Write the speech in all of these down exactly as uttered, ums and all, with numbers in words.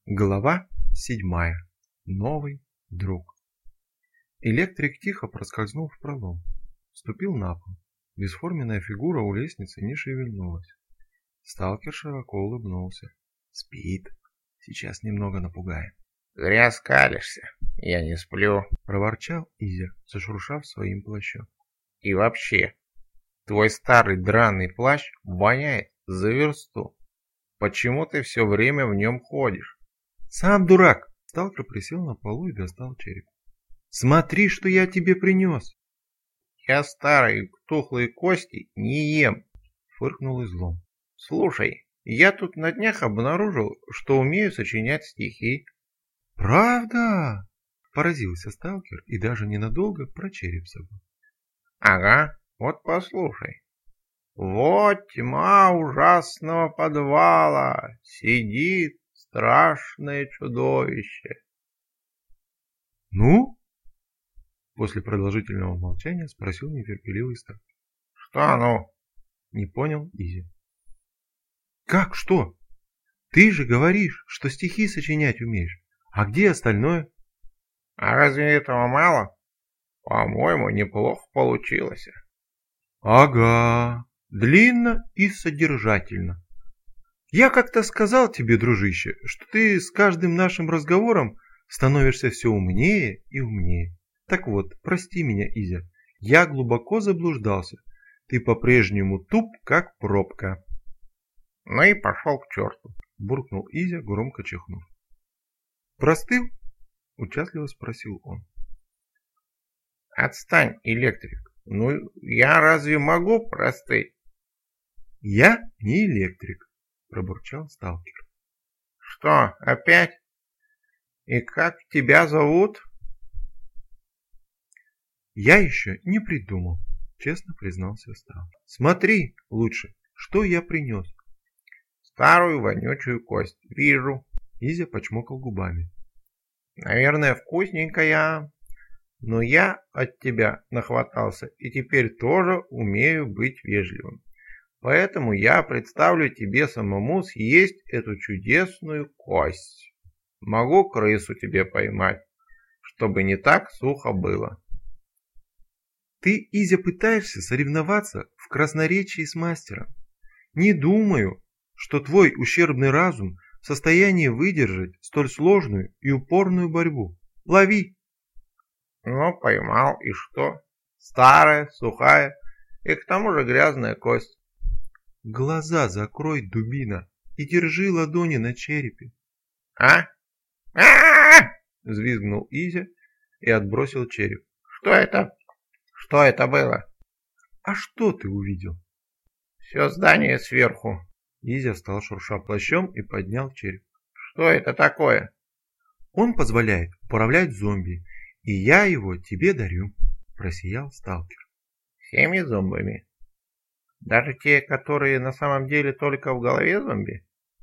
Глава седьмая. Новый друг. Электрик тихо проскользнул в пролом, ступил на пол. Бесформенная фигура у лестницы не шевельнулась. Сталкер широко улыбнулся. Спит. Сейчас немного напугаем. «Зря скалишься. Я не сплю», — проворчал Изя, зашуршав своим плащом. «И вообще, твой старый драный плащ воняет за версту. Почему ты все время в нем ходишь?» «Сам дурак!» Сталкер присел на полу и достал череп. «Смотри, что я тебе принес!» «Я старые тухлые кости не ем», — фыркнул Излом. «Слушай, я тут на днях обнаружил, что умею сочинять стихи». «Правда?» — поразился сталкер и даже ненадолго про череп забыл. «Ага, вот послушай. Вот тьма ужасного подвала, сидит страшное чудовище». «Ну?» — после продолжительного молчания спросил нетерпеливый сталкер. «Что ну?» — не понял Изи. «Как что? Ты же говоришь, что стихи сочинять умеешь. А где остальное?» «А разве этого мало? По-моему, неплохо получилось». «Ага, длинно и содержательно. Я как-то сказал тебе, дружище, что ты с каждым нашим разговором становишься все умнее и умнее. Так вот, прости меня, Изя, я глубоко заблуждался. Ты по-прежнему туп, как пробка». «Ну и пошел к черту», — буркнул Изя, громко чихнув. «Простыл?» — участливо спросил он. «Отстань, электрик. Ну, я разве могу простыть?» «Я не электрик», — пробурчал сталкер. «Что, опять? И как тебя зовут?» «Я еще не придумал», — честно признался сталкер. «Смотри лучше, что я принес». «Старую вонючую кость. Вижу». Изя почмокал губами. «Наверное, вкусненькая. Но я от тебя нахватался и теперь тоже умею быть вежливым. Поэтому я представлю тебе самому съесть эту чудесную кость. Могу крысу тебе поймать, чтобы не так сухо было». «Ты, Изя, пытаешься соревноваться в красноречии с мастером. Не думаю, что твой ущербный разум в состоянии выдержать столь сложную и упорную борьбу. Лови!» «Ну, поймал, и что? Старая, сухая и к тому же грязная кость». «Глаза закрой, дубина, и держи ладони на черепе». «А? А-а-а!» — взвизгнул Изя и отбросил череп. «Что это? Что это было?» «А что ты увидел?» «Все здание сверху». Изя встал, шурша плащом, и поднял череп. «Что это такое?» «Он позволяет управлять зомби, и я его тебе дарю», — просиял сталкер. «Всеми зомбами? Даже те, которые на самом деле только в голове зомби?»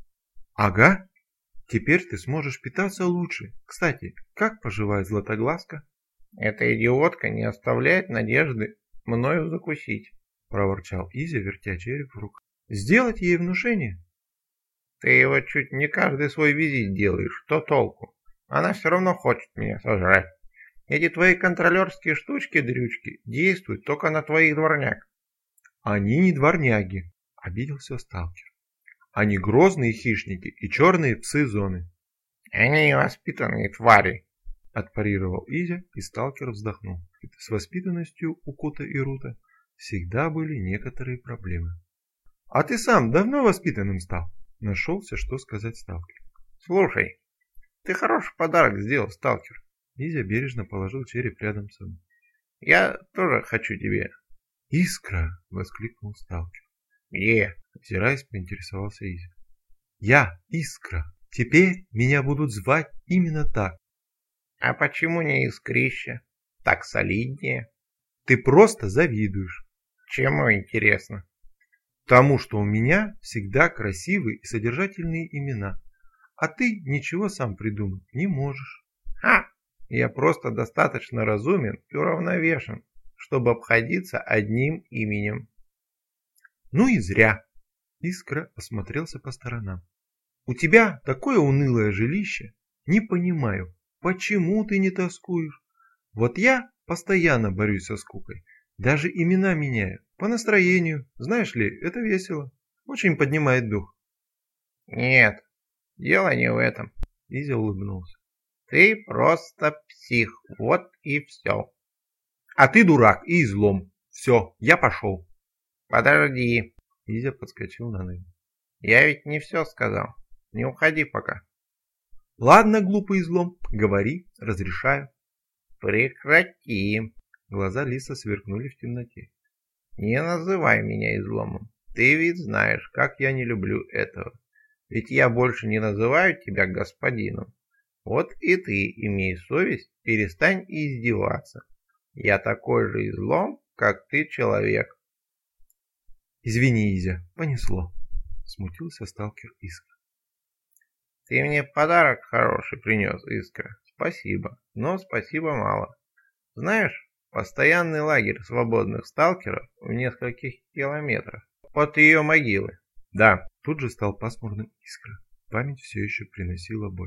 «Ага. Теперь ты сможешь питаться лучше. Кстати, как поживает Златоглазка?» «Эта идиотка не оставляет надежды мною закусить», — проворчал Изя, вертя череп в руках. «Сделать ей внушение?» «Ты его чуть не каждый свой визит делаешь. Что толку? Она все равно хочет меня сожрать. Эти твои контролерские штучки-дрючки действуют только на твоих дворняг». «Они не дворняги», — обиделся сталкер. «Они грозные хищники и черные псы зоны». «Они невоспитанные твари», — отпарировал Изя, и сталкер вздохнул. С воспитанностью у Кота и Рута всегда были некоторые проблемы. «А ты сам давно воспитанным стал?» — нашелся, что сказать сталкер. «Слушай, ты хороший подарок сделал, сталкер». Изя бережно положил череп рядом с собой. «Я тоже хочу тебе». «Искра!» — воскликнул сталкер. «Где?» — озираясь, поинтересовался Изя. «Я Искра. Теперь меня будут звать именно так». «А почему не Искрища? Так солиднее». «Ты просто завидуешь». «Чему интересно?» «Тому, что у меня всегда красивые и содержательные имена, а ты ничего сам придумать не можешь». «Ха! Я просто достаточно разумен и уравновешен, чтобы обходиться одним именем». «Ну и зря!» — Искра осмотрелся по сторонам. У тебя такое унылое жилище. Не понимаю, почему ты не тоскуешь? Вот я постоянно борюсь со скукой. Даже имена меняю. По настроению. Знаешь ли, это весело. Очень поднимает дух. Нет, дело не в этом. Изя улыбнулся. Ты просто псих. Вот и все. А ты дурак и излом. Все, я пошел. Подожди. Изя подскочил на ноги. Я ведь не все сказал. Не уходи пока. Ладно, глупый излом, говори, разрешаю. Прекрати. Глаза лиса сверкнули в темноте. Не называй меня изломом. Ты ведь знаешь, как я не люблю этого. Ведь я больше не называю тебя господином. Вот и ты, имей совесть, перестань издеваться. Я такой же излом, как ты человек. Извини, Изя, понесло. Смутился сталкер Искра. Ты мне подарок хороший принес, Искра. Спасибо, но спасибо мало. Знаешь, постоянный лагерь свободных сталкеров в нескольких километрах от ее могилы. Да, тут же стал пасмурным Искра. Память все еще приносила боль.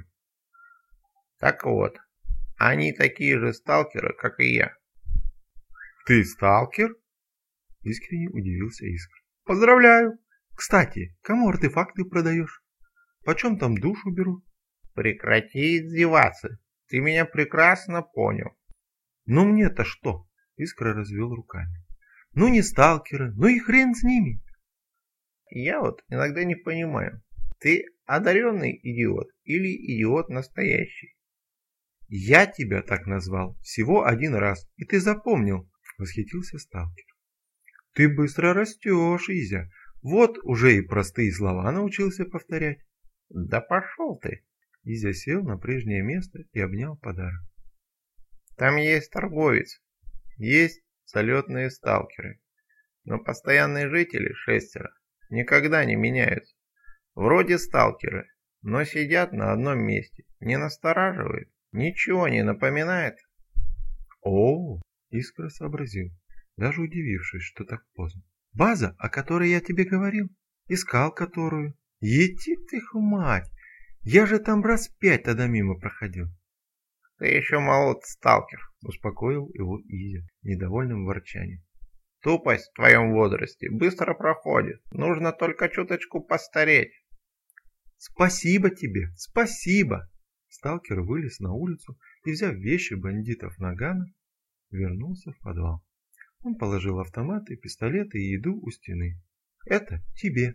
Так вот, они такие же сталкеры, как и я. Ты сталкер? Искренне удивился Искра. Поздравляю! Кстати, кому артефакты продаешь? Почем там душу берут? Прекрати издеваться. Ты меня прекрасно понял. Ну мне-то что? Искра развел руками. Ну не сталкеры, ну и хрен с ними. Я вот иногда не понимаю, ты одаренный идиот или идиот настоящий? Я тебя так назвал всего один раз, и ты запомнил, восхитился сталкер. Ты быстро растешь, Изя. Вот уже и простые слова научился повторять. Да пошел ты. Изя сел на прежнее место и обнял подарок. Там есть торговец, есть залетные сталкеры, но постоянные жители, шестеро, никогда не меняются. Вроде сталкеры, но сидят на одном месте, не настораживает, ничего не напоминает. О, Искра сообразил, даже удивившись, что так поздно. База, о которой я тебе говорил, искал которую. Ети ты их мать, я же там раз пять тогда мимо проходил. Ты еще молод, сталкер, успокоил его Изя недовольным ворчанием. Тупость в твоем возрасте быстро проходит, нужно только чуточку постареть. Спасибо тебе, спасибо. Сталкер вылез на улицу и, взяв вещи бандитов Нагана, вернулся в подвал. Он положил автоматы, пистолеты и еду у стены. Это тебе.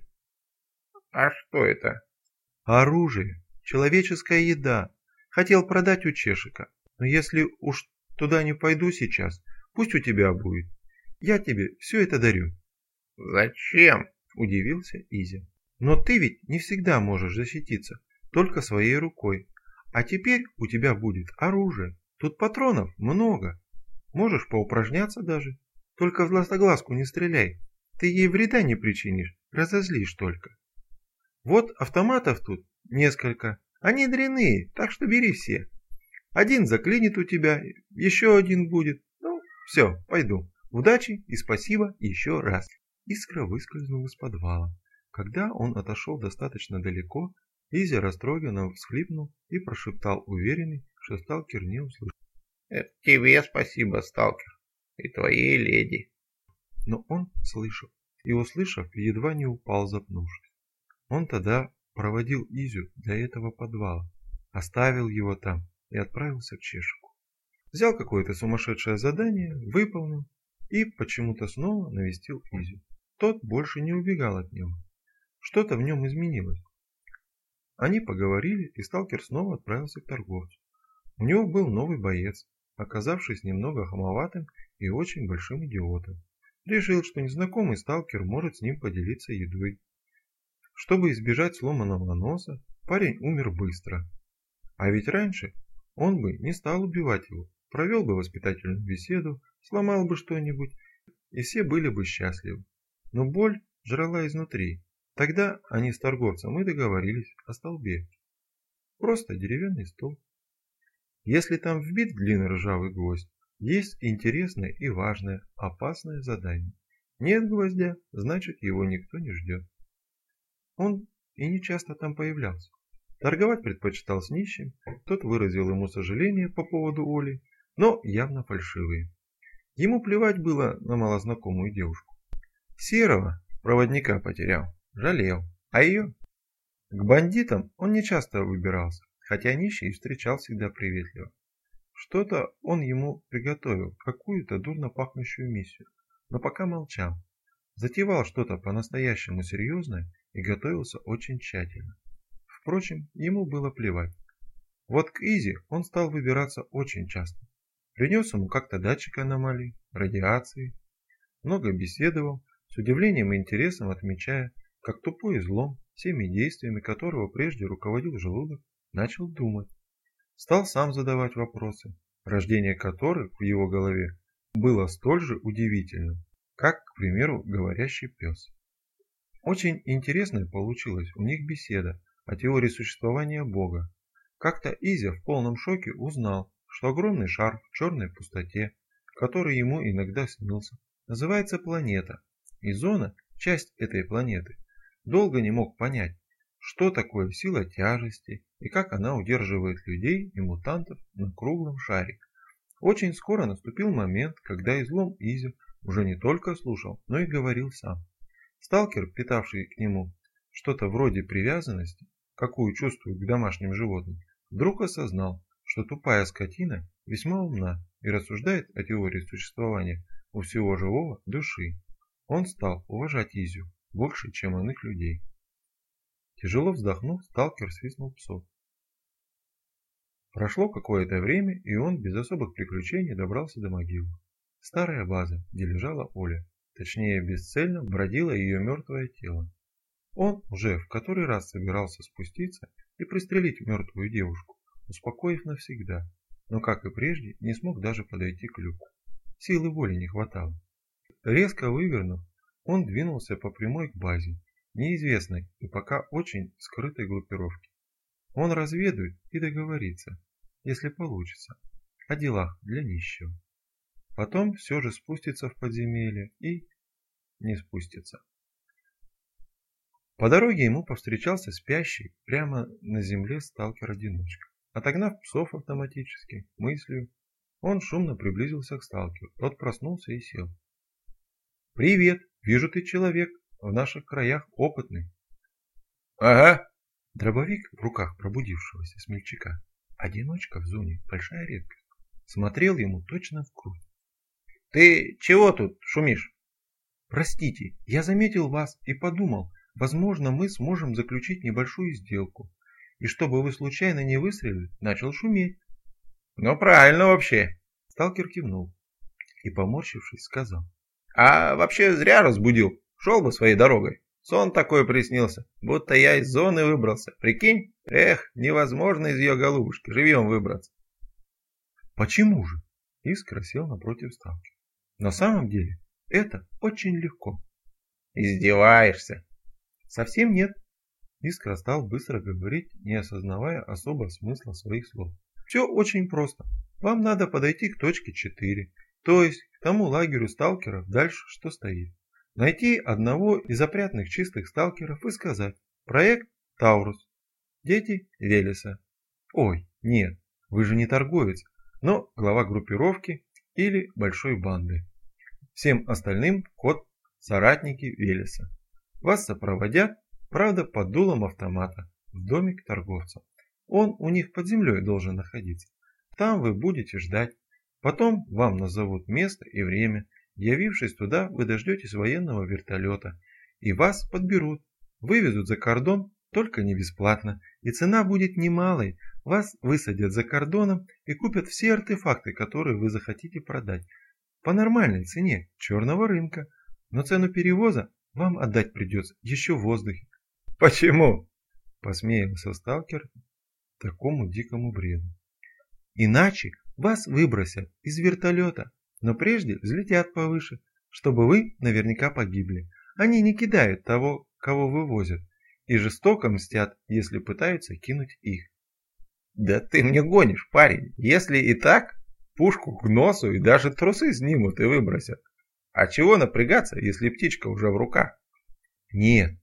А что это? Оружие, человеческая еда. Хотел продать у Чешика, но если уж туда не пойду сейчас, пусть у тебя будет. Я тебе все это дарю. Зачем? Удивился Изя. Но ты ведь не всегда можешь защититься, только своей рукой. А теперь у тебя будет оружие. Тут патронов много. Можешь поупражняться даже. Только в златоглазку не стреляй. Ты ей вреда не причинишь, разозлишь только. Вот автоматов тут несколько. Они дрянные, так что бери все. Один заклинит у тебя, еще один будет. Ну, все, пойду. Удачи и спасибо еще раз. Искра выскользнул из подвала. Когда он отошел достаточно далеко, Изя растроганно всхлипнул и прошептал уверенный, что сталкер не услышал. Это тебе спасибо, сталкер, и твоей леди. Но он слышал, и, услышав, едва не упал, запнувшись. Он тогда проводил Изю до этого подвала, оставил его там и отправился к Чешику. Взял какое-то сумасшедшее задание, выполнил и почему-то снова навестил Изю. Тот больше не убегал от него. Что-то в нем изменилось. Они поговорили, и сталкер снова отправился к торговцу. У него был новый боец, оказавшись немного хамоватым и очень большим идиотом. Решил, что незнакомый сталкер может с ним поделиться едой. Чтобы избежать сломанного носа, парень умер быстро. А ведь раньше он бы не стал убивать его, провел бы воспитательную беседу, сломал бы что-нибудь, и все были бы счастливы. Но боль жрала изнутри. Тогда они с торговцем и договорились о столбе. Просто деревянный столб. Если там вбит длинный ржавый гвоздь, есть интересное и важное, опасное задание. Нет гвоздя, значит его никто не ждет. Он и нечасто там появлялся. Торговать предпочитал с нищим, тот выразил ему сожаление по поводу Оли, но явно фальшивые. Ему плевать было на малознакомую девушку. Серого проводника потерял, жалел, а ее? К бандитам он не часто выбирался, хотя нищий встречал всегда приветливо. Что-то он ему приготовил, какую-то дурно пахнущую миссию, но пока молчал. Затевал что-то по-настоящему серьезное и готовился очень тщательно. Впрочем, ему было плевать. Вот к Изи он стал выбираться очень часто. Принес ему как-то датчик аномалий, радиации. Много беседовал, с удивлением и интересом отмечая, как тупой излом, всеми действиями которого прежде руководил желудок, начал думать. Стал сам задавать вопросы, рождение которых в его голове было столь же удивительным, как, к примеру, говорящий пес. Очень интересной получилась у них беседа о теории существования Бога. Как-то Изя в полном шоке узнал, что огромный шар в черной пустоте, который ему иногда снился, называется планета, и зона, часть этой планеты, долго не мог понять, что такое сила тяжести и как она удерживает людей и мутантов на круглом шаре. Очень скоро наступил момент, когда излом Изя уже не только слушал, но и говорил сам. Сталкер, питавший к нему что-то вроде привязанности, какую чувствует к домашним животным, вдруг осознал, что тупая скотина весьма умна и рассуждает о теории существования у всего живого души. Он стал уважать Изю больше, чем иных людей. Тяжело вздохнув, сталкер свистнул псов. Прошло какое-то время, и он без особых приключений добрался до могилы. Старая база, где лежала Оля, точнее бесцельно бродило ее мертвое тело. Он уже в который раз собирался спуститься и пристрелить мертвую девушку, успокоив навсегда, но, как и прежде, не смог даже подойти к люку. Силы воли не хватало. Резко вывернув, он двинулся по прямой к базе, неизвестной и пока очень скрытой группировки. Он разведает и договорится, если получится, о делах для нищего. Потом все же спустится в подземелье и не спустится. По дороге ему повстречался спящий прямо на земле сталкер-одиночка. Отогнав псов автоматически, мыслью, он шумно приблизился к сталкеру. Тот проснулся и сел. «Привет! Вижу, ты человек, в наших краях опытный». «Ага». Дробовик в руках пробудившегося смельчака, одиночка в зоне, большая редкость, смотрел ему точно в грудь. «Ты чего тут шумишь?» «Простите, я заметил вас и подумал, возможно, мы сможем заключить небольшую сделку. И чтобы вы случайно не выстрелили, начал шуметь». «Ну правильно вообще». Сталкер кивнул и, поморщившись, сказал. «А вообще зря разбудил. Шел бы своей дорогой. Сон такой приснился, будто я из зоны выбрался. Прикинь? Эх, невозможно из ее голубушки живьем выбраться». «Почему же?» Искра сел напротив сталкера. «На самом деле это очень легко». «Издеваешься?» «Совсем нет». Искра стал быстро говорить, не осознавая особо смысла своих слов. «Все очень просто. Вам надо подойти к точке четыре, то есть к тому лагерю сталкеров дальше, что стоит. Найти одного из опрятных чистых сталкеров и сказать: проект Таурус, дети Велеса. Ой, нет, вы же не торговец, но глава группировки или большой банды. Всем остальным код соратники Велеса. Вас сопроводят, правда, под дулом автомата, в домик торговца. Он у них под землей должен находиться. Там вы будете ждать. Потом вам назовут место и время. Явившись туда, вы дождетесь военного вертолета. И вас подберут. Вывезут за кордон, только не бесплатно. И цена будет немалой. Вас высадят за кордоном и купят все артефакты, которые вы захотите продать. По нормальной цене черного рынка. Но цену перевоза вам отдать придется еще в воздухе». «Почему?» — посмеялся сталкер такому дикому бреду. «Иначе вас выбросят из вертолета, но прежде взлетят повыше, чтобы вы наверняка погибли. Они не кидают того, кого вывозят, и жестоко мстят, если пытаются кинуть их». «Да ты мне гонишь, парень. Если и так, пушку к носу и даже трусы снимут и выбросят. А чего напрягаться, если птичка уже в руках?» «Нет,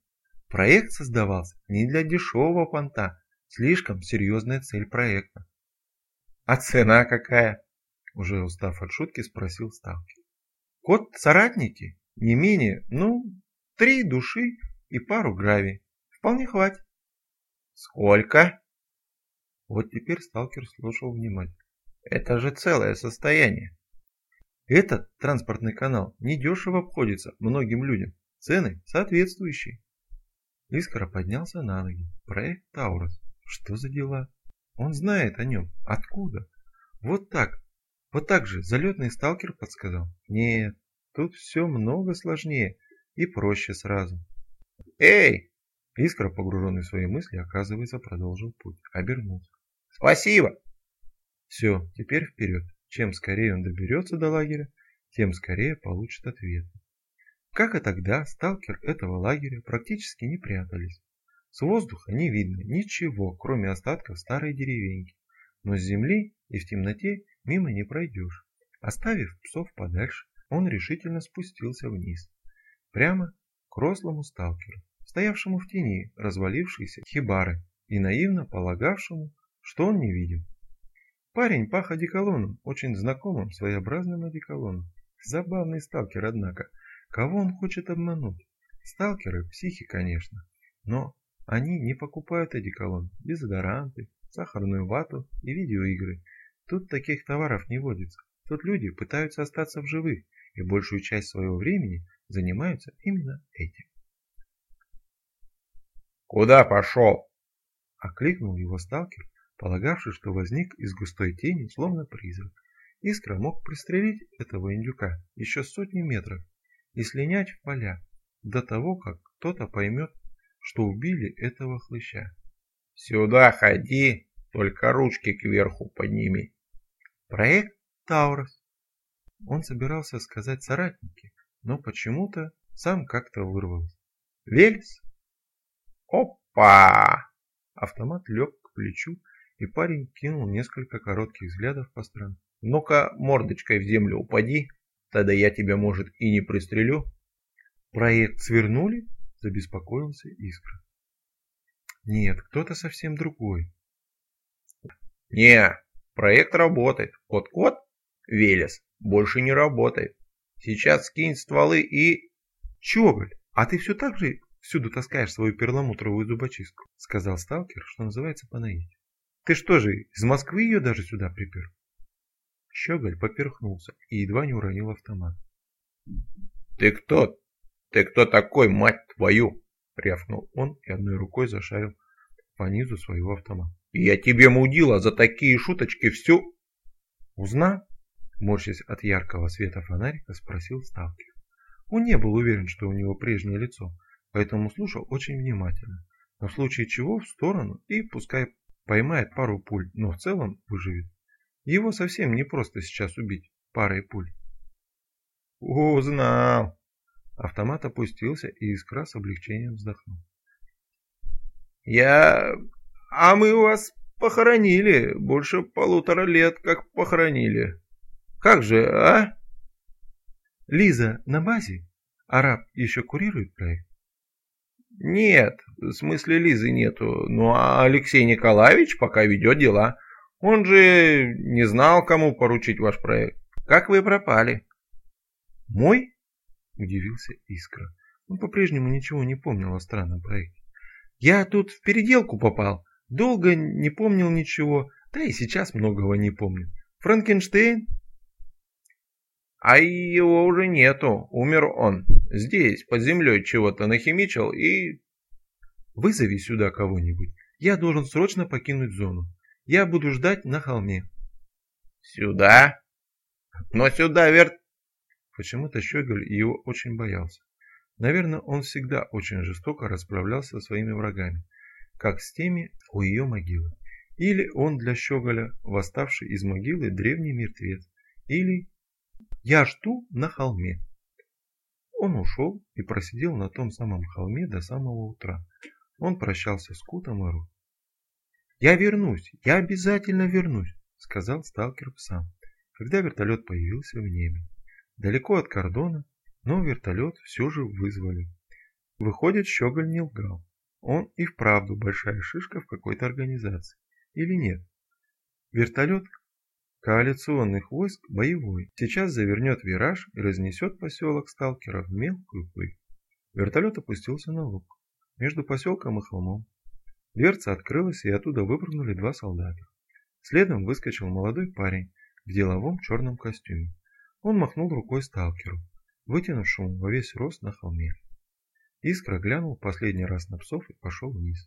Проект создавался не для дешевого понта, слишком серьезная цель проекта. А цена какая? Уже устав от шутки, спросил сталкер. Кот-соратники не менее, ну, три души и пару гравий. Вполне хватит. Сколько? Вот теперь сталкер слушал внимательно. Это же целое состояние. Этот транспортный канал недешево обходится многим людям. Цены соответствующие. Искра поднялся на ноги. Проект Таурус. Что за дела? Он знает о нем. Откуда? Вот так. Вот так же залетный сталкер подсказал. Нет, тут все много сложнее и проще сразу. Эй! Искра, погруженный в свои мысли, оказывается, продолжил путь. Обернулся. Спасибо! Все, теперь вперед. Чем скорее он доберется до лагеря, тем скорее получит ответ. Как и тогда, сталкер этого лагеря практически не прятались. С воздуха не видно ничего, кроме остатков старой деревеньки. Но с земли и в темноте мимо не пройдешь. Оставив псов подальше, он решительно спустился вниз. Прямо к рослому сталкеру, стоявшему в тени развалившейся хибары и наивно полагавшему, что он не видел. Парень пах одеколоном, очень знакомым своеобразным одеколоном. Забавный сталкер, однако. Кого он хочет обмануть? Сталкеры – психи, конечно. Но они не покупают одеколон, дезодоранты, сахарную вату и видеоигры. Тут таких товаров не водится. Тут люди пытаются остаться в живых и большую часть своего времени занимаются именно этим. «Куда пошел?» – окликнул его сталкер, полагавший, что возник из густой тени, словно призрак. Искра мог пристрелить этого индюка еще сотни метров и слинять в поля до того, как кто-то поймет, что убили этого хлыща. «Сюда ходи, только ручки кверху подними». Проект Таурус. Он собирался сказать соратники, но почему-то сам как-то вырвался. Велес? Опа! Автомат лег к плечу, и парень кинул несколько коротких взглядов по сторонам. «Ну-ка, мордочкой в землю упади, тогда я тебя, может, и не пристрелю». «Проект свернули?» – забеспокоился Искра. «Нет, кто-то совсем другой». «Не, проект работает. Кот-кот, Велес, больше не работает. Сейчас скинь стволы и...» «Щеголь, а ты все так же всюду таскаешь свою перламутровую зубочистку?» – сказал сталкер, что называется, по наитию. «Ты что же, из Москвы ее даже сюда припер?» Щеголь поперхнулся и едва не уронил автомат. «Ты кто? Ты кто такой, мать твою?» — рявкнул он и одной рукой зашарил по низу своего автомата. «Я тебе, мудила, за такие шуточки всю...» «Узнал?» — морщась от яркого света фонарика, спросил сталкер. Он не был уверен, что у него прежнее лицо, поэтому слушал очень внимательно, но в случае чего в сторону и пускай поймает пару пуль, но в целом выживет. Его совсем не просто сейчас убить парой пуль. «Узнал!» Автомат опустился, и Искра с облегчением вздохнул. «Я... А мы вас похоронили. Больше полутора лет как похоронили. Как же, а?» «Лиза на базе? Араб еще курирует проект?» «Нет, в смысле Лизы нету. Ну а Алексей Николаевич пока ведет дела. Он же не знал, кому поручить ваш проект. Как вы пропали?» «Мой?» – удивился Искра. Он по-прежнему ничего не помнил о странном проекте. «Я тут в переделку попал. Долго не помнил ничего, да и сейчас многого не помню. Франкенштейн?» «А его уже нету. Умер он. Здесь, под землей чего-то нахимичил и...» «Вызови сюда кого-нибудь. Я должен срочно покинуть зону. Я буду ждать на холме». «Сюда? Но сюда верт...» Почему-то Щеголь его очень боялся. Наверное, он всегда очень жестоко расправлялся со своими врагами, как с теми у ее могилы. Или он для Щеголя восставший из могилы древний мертвец, или «я жду на холме». Он ушел и просидел на том самом холме до самого утра. Он прощался с Кутом и Ру. «Я вернусь, я обязательно вернусь», — сказал сталкер псам, когда вертолет появился в небе. Далеко от кордона, но вертолет все же вызвали. Выходит, Щеголь не лгал. Он и вправду большая шишка в какой-то организации. Или нет? Вертолет коалиционных войск боевой. Сейчас завернет вираж и разнесет поселок сталкеров в мелкую пыль. Вертолет опустился на луг, между поселком и холмом. Дверца открылась, и оттуда выпрыгнули два солдата. Следом выскочил молодой парень в деловом черном костюме. Он махнул рукой сталкеру, вытянувшему во весь рост на холме. Искра глянул последний раз на псов и пошел вниз.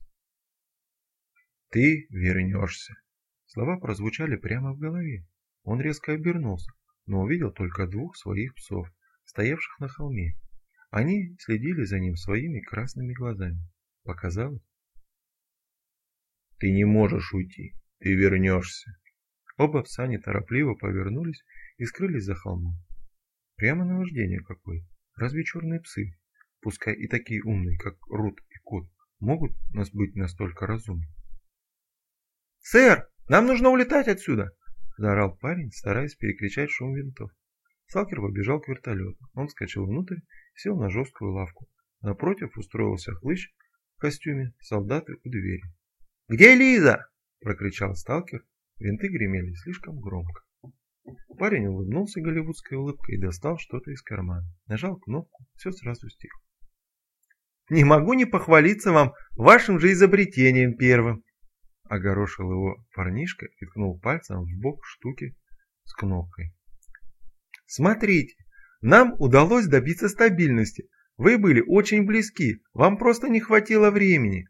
«Ты вернешься!» Слова прозвучали прямо в голове. Он резко обернулся, но увидел только двух своих псов, стоявших на холме. Они следили за ним своими красными глазами. Показалось? «Ты не можешь уйти, ты вернешься!» Оба пса неторопливо повернулись и скрылись за холмом. Прямо наваждение какое! Разве черные псы, пускай и такие умные, как Рут и Кот, могут нас быть настолько разумны? «Сэр, нам нужно улетать отсюда!» – заорал парень, стараясь перекричать шум винтов. Сталкер побежал к вертолету. Он вскочил внутрь, сел на жесткую лавку. Напротив устроился хлыщ в костюме, солдаты у двери. «Где Лиза?» – прокричал сталкер. Винты гремели слишком громко. Парень улыбнулся голливудской улыбкой и достал что-то из кармана. Нажал кнопку, все сразу стихло. «Не могу не похвалиться вам вашим же изобретением первым!» Огорошил его парнишка и ткнул пальцем в бок штуки с кнопкой. «Смотрите, нам удалось добиться стабильности. Вы были очень близки, вам просто не хватило времени».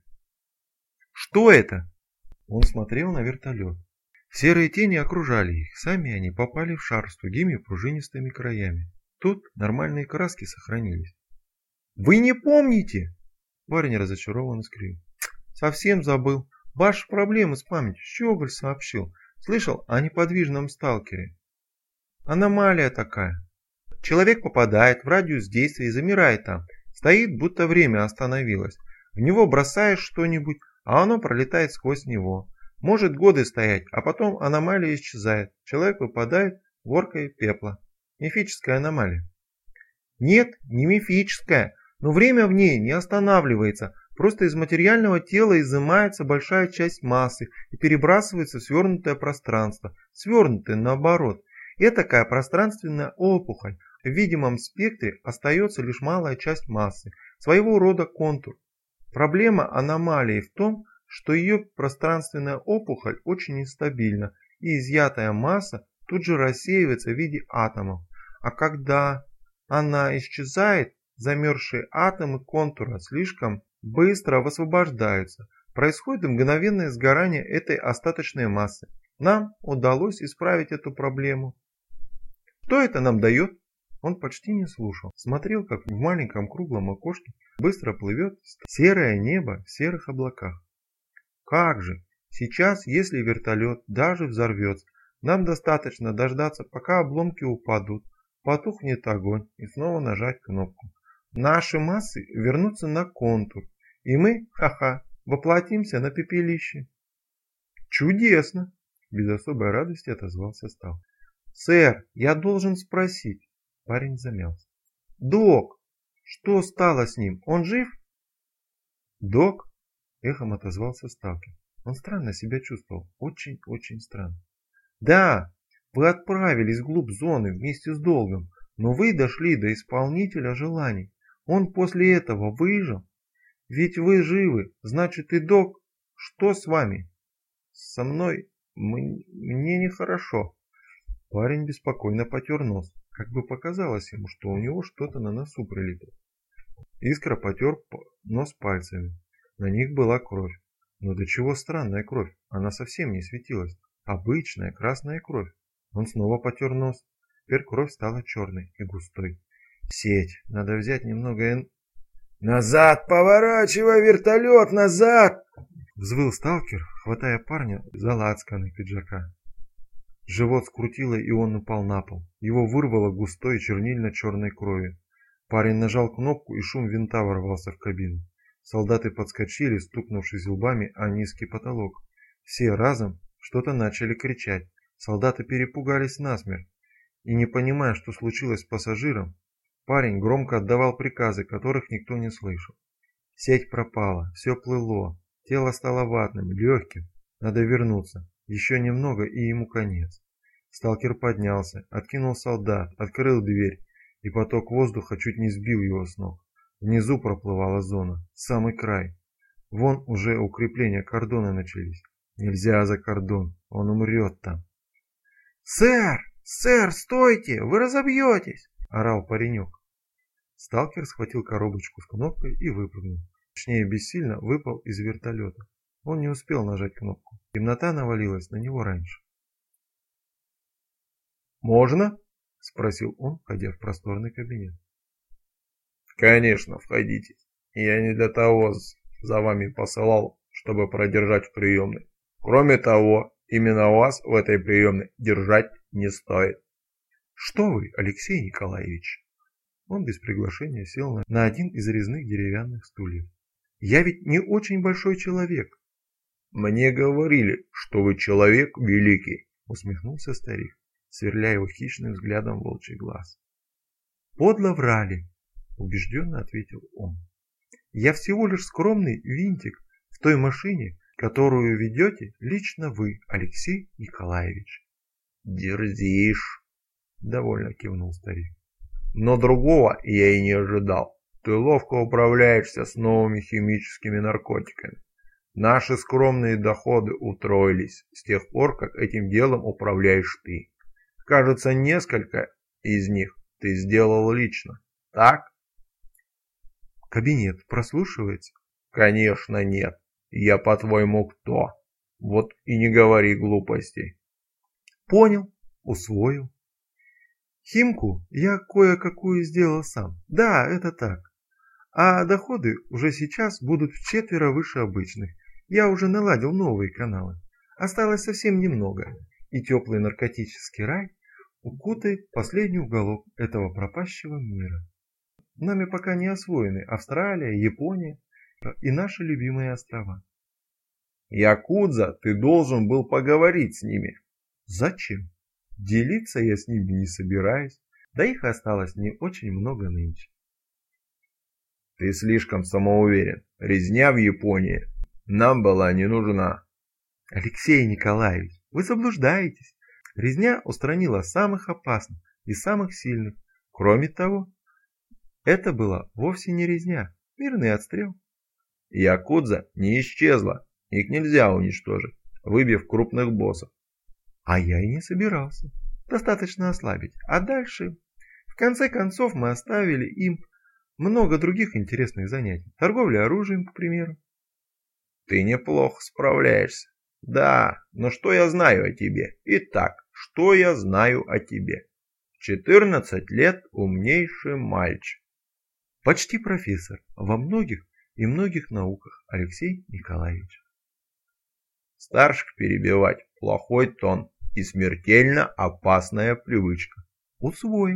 «Что это?» Он смотрел на вертолет. Серые тени окружали их, сами они попали в шар с тугими пружинистыми краями. Тут нормальные краски сохранились. «Вы не помните?» Парень разочарованно скривил. «Совсем забыл. Ваши проблемы с памятью. Щеголь сообщил. Слышал о неподвижном сталкере. Аномалия такая. Человек попадает в радиус действия и замирает там. Стоит, будто время остановилось. В него бросаешь что-нибудь, а оно пролетает сквозь него. Может годы стоять, а потом аномалия исчезает. Человек выпадает горкой пепла. Мифическая аномалия». «Нет, не мифическая, но время в ней не останавливается. Просто из материального тела изымается большая часть массы и перебрасывается в свернутое пространство. Свернутое наоборот. Этакая пространственная опухоль. В видимом спектре остается лишь малая часть массы. Своего рода контур. Проблема аномалии в том, что ее пространственная опухоль очень нестабильна, и изъятая масса тут же рассеивается в виде атомов. А когда она исчезает, замерзшие атомы контура слишком быстро высвобождаются. Происходит мгновенное сгорание этой остаточной массы. Нам удалось исправить эту проблему. Что это нам дает? Он почти не слушал. Смотрел, как в маленьком круглом окошке быстро плывет серое небо в серых облаках. Как же? Сейчас, если вертолет даже взорвется, нам достаточно дождаться, пока обломки упадут, потухнет огонь и снова нажать кнопку. Наши массы вернутся на контур, и мы, ха-ха, воплотимся на пепелище. Чудесно! Без особой радости отозвался Стал. Сэр, я должен спросить. Парень замялся. Док, что стало с ним? Он жив? Док? Эхом отозвался сталкер. Он странно себя чувствовал. Очень-очень странно. Да, вы отправились вглубь зоны вместе с долгом, но вы дошли до исполнителя желаний. Он после этого выжил? Ведь вы живы, значит и док. Что с вами? Со мной мне, мне нехорошо. Парень беспокойно потер нос. Как бы показалось ему, что у него что-то на носу прилипло. Искра потер нос пальцами. На них была кровь. Но до чего странная кровь. Она совсем не светилась. Обычная красная кровь. Он снова потер нос. Теперь кровь стала черной и густой. Сеть. Надо взять немного эн... «Назад поворачивай вертолет! Назад!» Взвыл сталкер, хватая парня за лацканы пиджака. Живот скрутило, и он упал на пол. Его вырвало густой чернильно-черной кровью. Парень нажал кнопку, и шум винта ворвался в кабину. Солдаты подскочили, стукнувшись лбами о низкий потолок. Все разом что-то начали кричать. Солдаты перепугались насмерть. И не понимая, что случилось с пассажиром, парень громко отдавал приказы, которых никто не слышал. Сеть пропала, все плыло, тело стало ватным, легким. Надо вернуться. Еще немного, и ему конец. Сталкер поднялся, откинул солдат, открыл дверь, и поток воздуха чуть не сбил его с ног. Внизу проплывала зона, самый край. Вон уже укрепления кордона начались. Нельзя за кордон, он умрет там. «Сэр! Сэр, стойте! Вы разобьетесь!» – орал паренек. Сталкер схватил коробочку с кнопкой и выпрыгнул. Точнее, бессильно выпал из вертолета. Он не успел нажать кнопку. Темнота навалилась на него раньше. «Можно?» – спросил он, входя в просторный кабинет. «Конечно, входите. Я не для того за вами посылал, чтобы продержать в приемной. Кроме того, именно вас в этой приемной держать не стоит». «Что вы, Алексей Николаевич?» Он без приглашения сел на один из резных деревянных стульев. «Я ведь не очень большой человек». «Мне говорили, что вы человек великий», — усмехнулся старик, сверляя его хищным взглядом волчий глаз. «Подло врали», — убежденно ответил он. «Я всего лишь скромный винтик в той машине, которую ведете лично вы, Алексей Николаевич». «Дерзишь», — довольно кивнул старик. «Но другого я и не ожидал. Ты ловко управляешься с новыми химическими наркотиками. Наши скромные доходы утроились с тех пор, как этим делом управляешь ты. Кажется, несколько из них ты сделал лично, так?» «Кабинет прослушивается?» «Конечно нет. Я, по-твоему, кто? Вот и не говори глупостей». «Понял, усвоил. Химку я кое-какую сделал сам. Да, это так. А доходы уже сейчас будут вчетверо выше обычных. Я уже наладил новые каналы. Осталось совсем немного, и теплый наркотический рай укутает последний уголок этого пропащего мира. Нами пока не освоены Австралия, Япония и наши любимые острова». «Якудза, ты должен был поговорить с ними». «Зачем? Делиться я с ними не собираюсь, да их осталось не очень много нынче». «Ты слишком самоуверен. Резня в Японии нам была не нужна». «Алексей Николаевич, вы заблуждаетесь. Резня устранила самых опасных и самых сильных. Кроме того, это была вовсе не резня, мирный отстрел». «Якудза не исчезла. Их нельзя уничтожить, выбив крупных боссов». «А я и не собирался. Достаточно ослабить. А дальше, в конце концов, мы оставили им много других интересных занятий. Торговля оружием, к примеру». «Ты неплохо справляешься. Да, но что я знаю о тебе? Итак, что я знаю о тебе? четырнадцать лет умнейший мальчик». «Почти профессор во многих и многих науках, Алексей Николаевич». «Старших перебивать – плохой тон и смертельно опасная привычка». «Усвоил».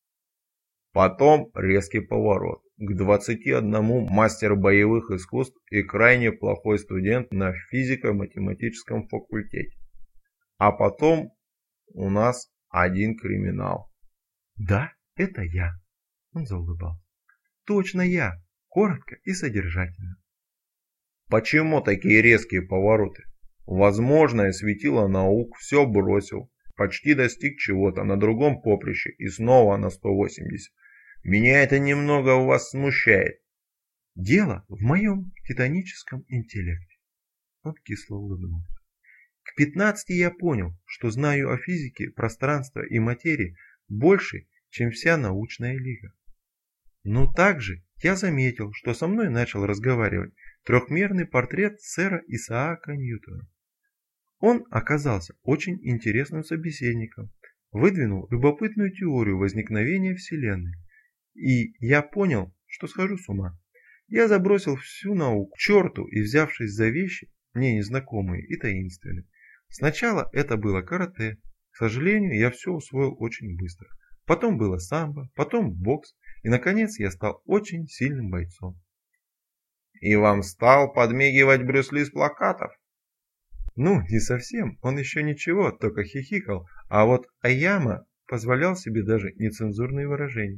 Потом резкий поворот. К двадцати одному мастер боевых искусств и крайне плохой студент на физико-математическом факультете. А потом у нас один криминал. «Да, это я», – он заулыбался. «Точно я, коротко и содержательно». «Почему такие резкие повороты? Возможное светило наук все бросил, почти достиг чего-то на другом поприще и снова на сто восемьдесят. Меня это немного у вас смущает». «Дело в моем титаническом интеллекте». Он кисло улыбнулся. «К пятнадцати я понял, что знаю о физике пространства и материи больше, чем вся научная лига. Но также я заметил, что со мной начал разговаривать трехмерный портрет сэра Исаака Ньютона. Он оказался очень интересным собеседником, выдвинул любопытную теорию возникновения Вселенной. И я понял, что схожу с ума. Я забросил всю науку к черту и, взявшись за вещи, мне незнакомые и таинственные. Сначала это было карате. К сожалению, я все усвоил очень быстро. Потом было самбо, потом бокс, и, наконец, я стал очень сильным бойцом». «И вам стал подмигивать Брюс Ли с плакатов?» «Ну, не совсем. Он еще ничего, только хихикал. А вот Аяма позволял себе даже нецензурные выражения.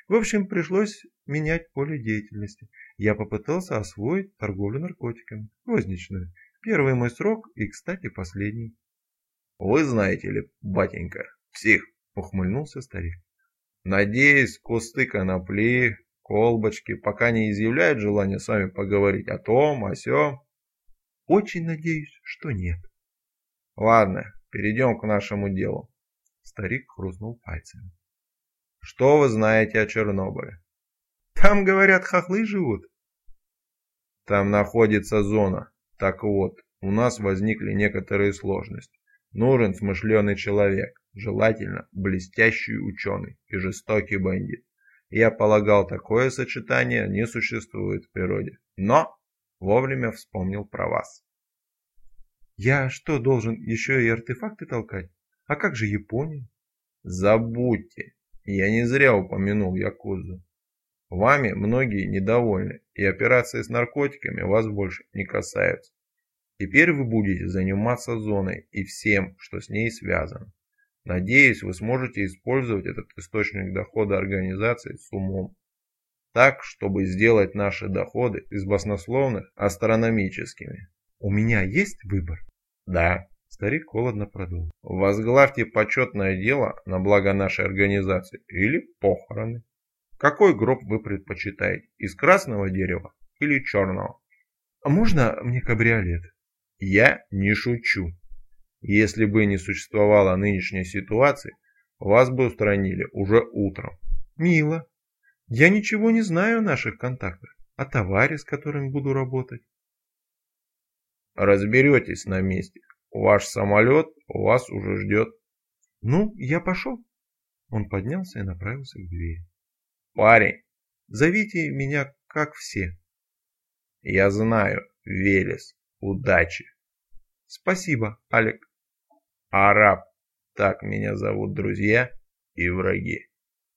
В общем, пришлось менять поле деятельности. Я попытался освоить торговлю наркотиками, розничную. Первый мой срок и, кстати, последний. Вы знаете ли, батенька, псих, ухмыльнулся старик. Надеюсь, кусты конопли, колбочки пока не изъявляют желание с вами поговорить о том, о сём. Очень надеюсь, что нет. Ладно, перейдем к нашему делу. Старик хрустнул пальцами. Что вы знаете о Чернобыле? Там, говорят, хохлы живут. Там находится зона. Так вот, у нас возникли некоторые сложности. Нужен смышленый человек, желательно блестящий ученый и жестокий бандит. Я полагал, такое сочетание не существует в природе, но вовремя вспомнил про вас. Я что, должен еще и артефакты толкать? А как же Япония? Забудьте, я не зря упомянул Якудзу. Вами многие недовольны, и операции с наркотиками вас больше не касаются. Теперь вы будете заниматься зоной и всем, что с ней связано. Надеюсь, вы сможете использовать этот источник дохода организации с умом. Так, чтобы сделать наши доходы из баснословных астрономическими. У меня есть выбор? Да. Старик холодно продолжил. Возглавьте почетное дело на благо нашей организации или похороны. Какой гроб вы предпочитаете? Из красного дерева или черного? А можно мне кабриолет? Я не шучу. Если бы не существовало нынешней ситуации, вас бы устранили уже утром. Мило. Я ничего не знаю о наших контактах, о товаре, с которым буду работать. Разберетесь на месте. Ваш самолет вас уже ждет. Ну, я пошел. Он поднялся и направился к двери. Парень, зовите меня как все. Я знаю, Велес. Удачи. Спасибо, Алек. Араб. Так меня зовут друзья и враги.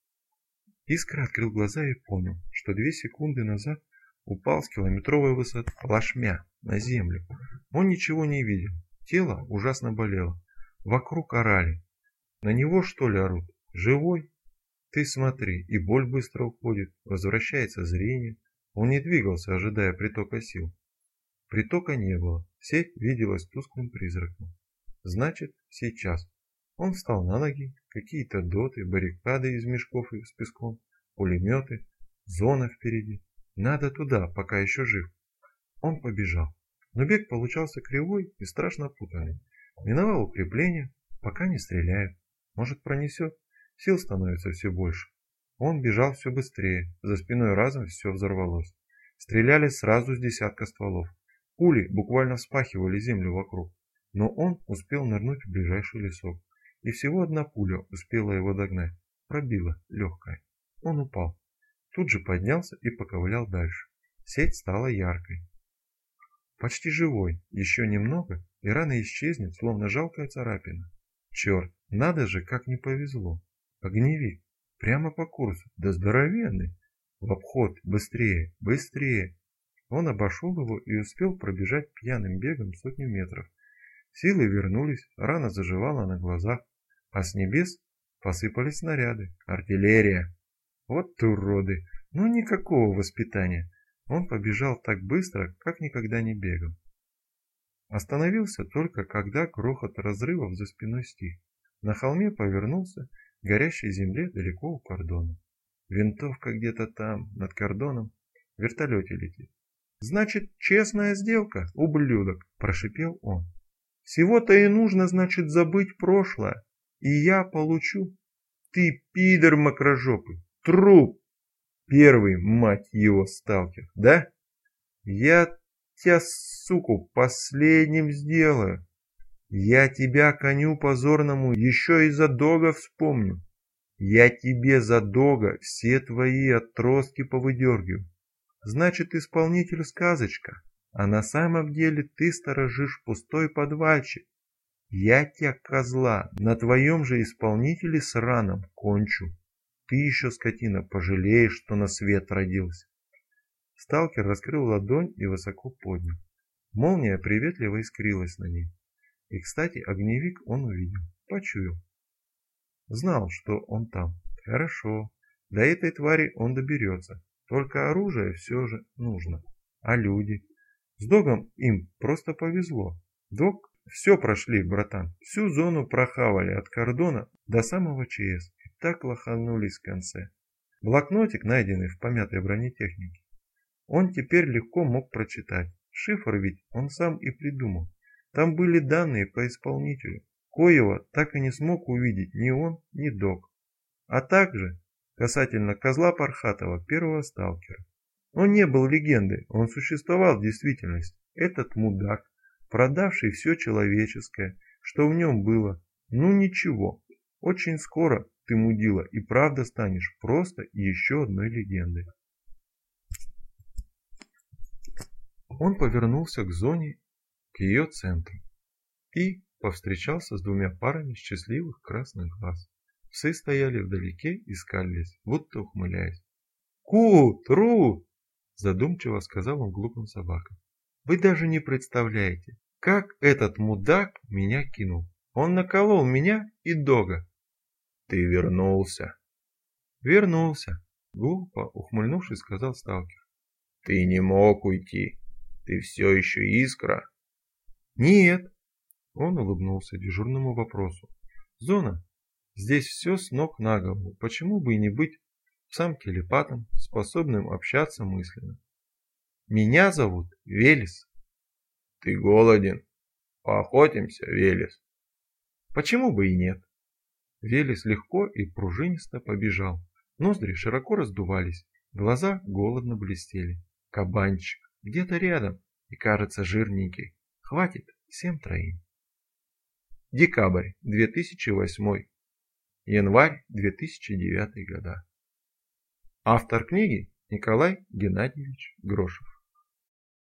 Искра открыл глаза и понял, что две секунды назад упал с километровой высоты плашмя на землю. Он ничего не видел. Тело ужасно болело. Вокруг орали. На него, что ли, орут? Живой? Ты смотри, и боль быстро уходит, возвращается зрение. Он не двигался, ожидая притока сил. Притока не было, сеть виделась тусклым призраком. Значит, сейчас. Он встал на ноги, какие-то доты, баррикады из мешков и с песком, пулеметы, зона впереди. Надо туда, пока еще жив. Он побежал. Но бег получался кривой и страшно путанный. Миновал укрепление, пока не стреляют. Может, пронесет? Сил становится все больше. Он бежал все быстрее, за спиной разом все взорвалось. Стреляли сразу с десятка стволов. Пули буквально вспахивали землю вокруг. Но он успел нырнуть в ближайший лесок. И всего одна пуля успела его догнать. Пробила, легкая. Он упал. Тут же поднялся и поковылял дальше. Сеть стала яркой. Почти живой. Еще немного, и рана исчезнет, словно жалкая царапина. Черт, надо же, как не повезло. Огневик. Прямо по курсу. Да здоровенный. В обход. Быстрее, быстрее. Он обошел его и успел пробежать пьяным бегом сотню метров. Силы вернулись, рана заживала на глазах, а с небес посыпались снаряды. Артиллерия. Вот уроды. Ну никакого воспитания. Он побежал так быстро, как никогда не бегал. Остановился только, когда грохот разрывов за спиной стих. На холме повернулся, к горящей земле далеко у кордона. Винтовка где-то там, над кордоном, в вертолете летит. «Значит, честная сделка, ублюдок!» – прошипел он. «Всего-то и нужно, значит, забыть прошлое, и я получу. Ты пидор мокрожопый, труп! Первый, мать его, сталкер, да? Я тебя, суку, последним сделаю. Я тебя, коню позорному, еще и за дога вспомню. Я тебе за дога все твои отростки повыдергиваю. Значит, исполнитель сказочка, а на самом деле ты сторожишь пустой подвальчик. Я тебя, козла, на твоем же исполнителе сраном кончу. Ты еще, скотина, пожалеешь, что на свет родился. Сталкер раскрыл ладонь и высоко поднял. Молния приветливо искрилась на ней. И, кстати, огневик он увидел, почуял. Знал, что он там. Хорошо. До этой твари он доберется. Только оружие все же нужно. А люди? С Догом им просто повезло. Дог все прошли, братан. Всю зону прохавали от кордона до самого ЧС. И так лоханулись в конце. Блокнотик, найденный в помятой бронетехнике, он теперь легко мог прочитать. Шифр ведь он сам и придумал. Там были данные по исполнителю. Коего так и не смог увидеть ни он, ни Дог. А также касательно козла Пархатова, первого сталкера. Он не был легендой, он существовал в действительности. Этот мудак, продавший все человеческое, что в нем было. Ну ничего, очень скоро ты, мудила, и правда станешь просто еще одной легендой. Он повернулся к зоне, к ее центру, и повстречался с двумя парами счастливых красных глаз. Псы стояли вдалеке и скалились, будто ухмыляясь. «Ку, тру!» – задумчиво сказал он глупым собакам. «Вы даже не представляете, как этот мудак меня кинул. Он наколол меня и Дога». «Ты вернулся?» «Вернулся», – глупо ухмыльнувшись, сказал сталкер. «Ты не мог уйти. Ты все еще искра?» «Нет», – он улыбнулся дежурному вопросу. «Зона, здесь все с ног на голову. Почему бы и не быть псом-телепатом, способным общаться мысленно? Меня зовут Велес». «Ты голоден? Поохотимся, Велес?» «Почему бы и нет?» Велес легко и пружинисто побежал. Ноздри широко раздувались, глаза голодно блестели. Кабанчик где-то рядом и, кажется, жирненький. Хватит всем троим. Декабрь две тысячи восьмой. Январь две тысячи девятый года. Автор книги Николай Геннадьевич Грошев.